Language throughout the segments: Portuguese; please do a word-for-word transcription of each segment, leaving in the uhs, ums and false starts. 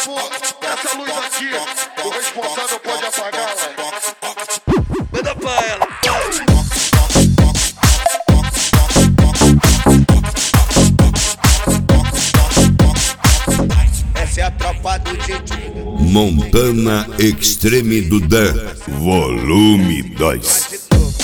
pô, essa luz aqui, o responsável pode apagá-la. Manda pra ela. Essa é a tropa do Didi. Montana Extreme do Dan, volume dois.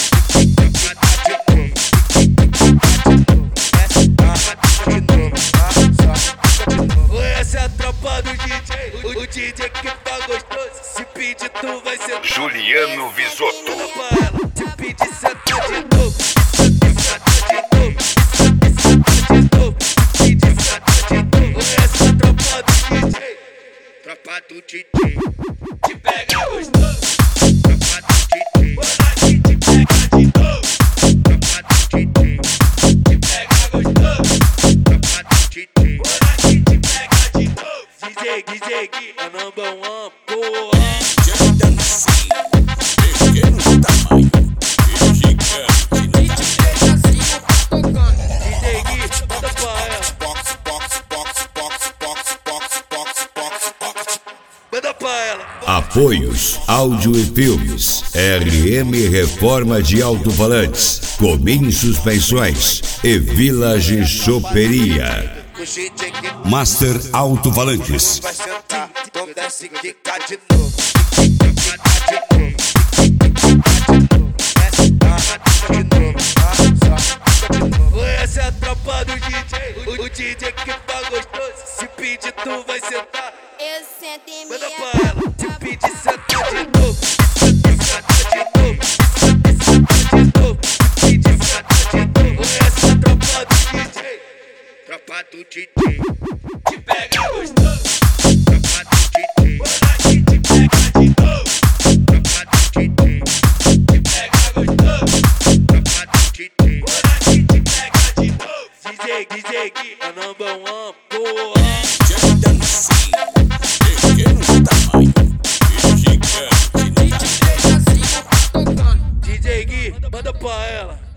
Essa é a tropa do D J, o D J que tá gostoso. Se pedir, tu vai ser Juliano Visotto. Manda pra ela. Se pedir, senta de novo. Senta de novo. Senta de novo. Se pedir, senta de novo. Essa é a tropa do D J. Tropa do Didi. Te pega gostoso. Tropa do Didi. Bora que te pega de novo. Tropa do Didi. Te pega gostoso. Tropa do Didi. Bora que te pega de novo. D J, D J, que é number one, porra. Pequeno tamanho e gigante. D J Gui, manda pra ela. Manda pra ela. Apoios, áudio e filmes. R M Reforma de Alto-Falantes, Comim Suspensões e Village Choperia. O Didi que Master Alto-Falantes. vai sentar, então desce e quica de novo. Essa é a tropa do D J, o, o D J que tá gostoso. Se pedir, tu vai sentar. Eu sento em Manda minha pra ela. Se pedir, senta de novo. Senta de novo. Senta de novo. Se pedir, senta de novo. Essa é a tropa do D J. Tropa do Didi. Te pega gostoso. Tropa do Didi. Bora que te pega de novo. Tropa do Didi. Te pega gostoso. Tropa do Didi. Bora que te pega de novo. D J, D J que é number one, porra. Pequeno tamanho e gigante. D J Gui, manda pra ela.